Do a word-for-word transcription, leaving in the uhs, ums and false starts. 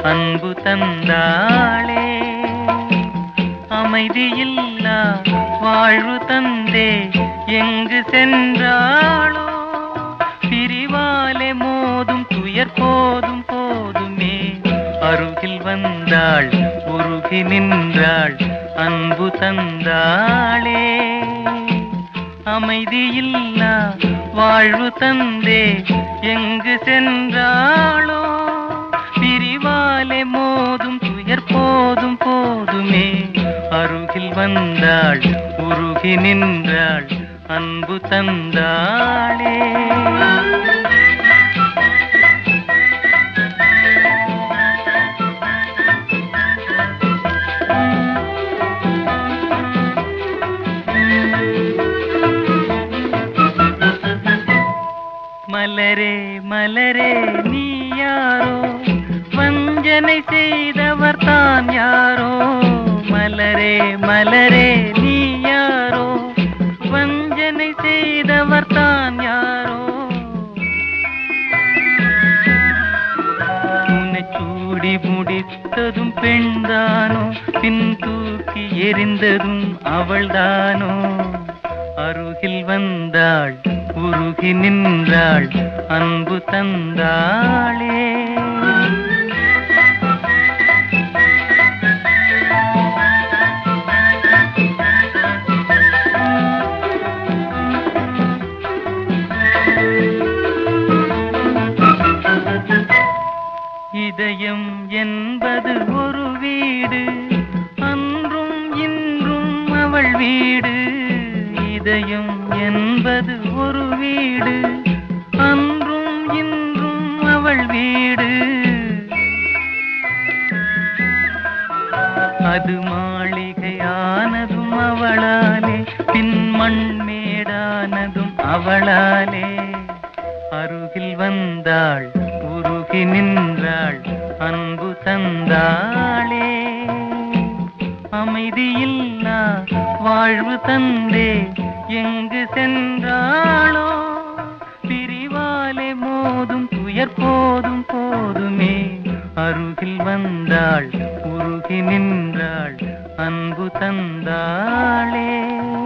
அன்பு தந்தாளே. அமைதியில்லா வாழ்வு தந்தே எங்கு சென்றாளோ, பிரிவாலே மோதும் துயர் போதும் போதுமே. அருகில் வந்தாள் உருகி நின்றாள் அன்பு தந்தாளே. அமைதியில்லா வாழ்வு தந்தே எங்கு சென்றாளோ, பிரிவாலே மோதும் துயர் போதும் போதுமே. அருகில் வந்தாள் உருகி நின்றாள் அன்பு தந்தாளே. மலரே மலரே நீ யாரோ, வஞ்சனை செய்தவர் தான் யாரோ. மலரே மலரே நீ யாரோ, வஞ்சனை செய்தவர் தான் யாரோ. உன்னை சூடி முடித்ததும் பெண்தானோ, பின் தூக்கி எறிந்ததும் அவள்தானோ. அருகில் வந்தாள் உருகி நின்றாள் அன்பு தந்தாளே. இதயம் என்பது ஒரு வீடு, அன்றும் இன்றும் அவள் வீடு. இதயம் என்பது ஒரு வீடு, அன்றும் இன்றும் அவள் வீடு. அது மாளிகையானதும் அவளாலே, பின் மண்மேடானதும் அவளாலே. அருகில் வந்தாள் உருகி நின்றாள் அன்பு தந்தாளே. அமைதியில்லா வாழ்வு தந்தே எங்கு சென்றாளோ, பிரிவாலே மோதும் துயர் போதும் போதுமே. அருகில் வந்தாள் உருகி நின்றாள் அன்பு தந்தாளே.